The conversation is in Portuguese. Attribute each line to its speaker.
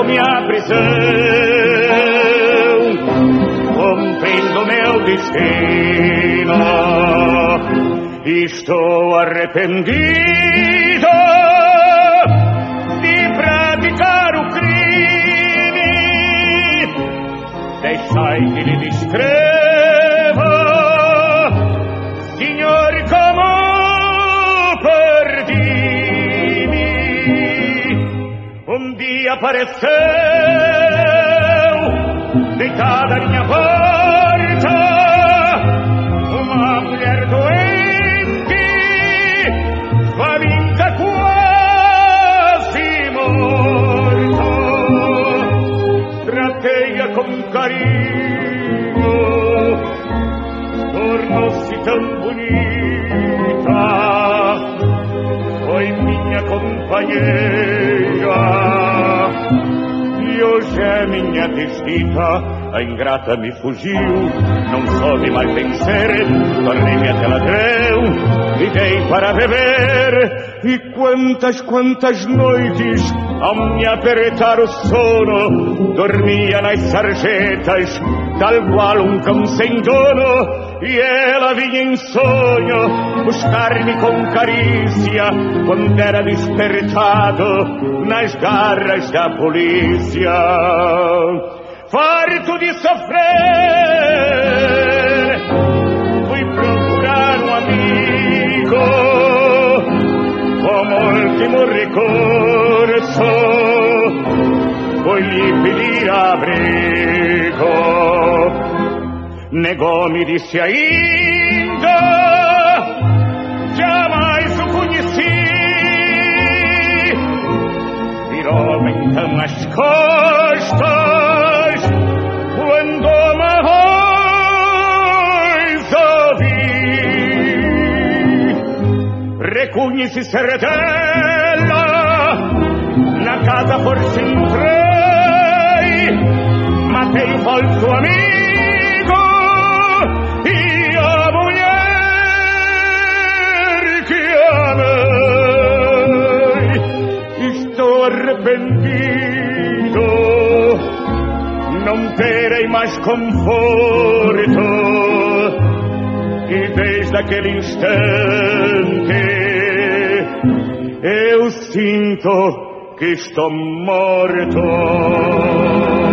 Speaker 1: minha prisão, cumprindo meu destino. Estou arrependido de praticar o crime. Deixai que lhe descreva, senhor, como perdi-me. Um dia apareceu, deitada à minha porta, uma mulher doente, faminta, quase morta. Tratei-a com carinho, tornou-se tão bonita, foi minha companheira, e hoje é minha desdita. A ingrata me fugiu, não soube mais vencer, tornei-me até ladrão e dei para beber. E quantas noites, ao me apertar o sono, dormia nas sarjetas, tal qual um cão sem dono. E ela vinha em sonho buscar-me com carícia, quando era despertado nas garras da polícia. Farto de sofrer, fui procurar um amigo, como último recurso, fui-lhe pedir abrigo. Negou-me, disse ainda, jamais o conheci. Virou-me então as costas quando uma voz ouvi. Reconheci ser dela, na casa por se entrei, matei o falso amigo e a mulher que amei. Estou arrependido, não terei mais conforto, e desde aquele instante eu sinto que estou morto.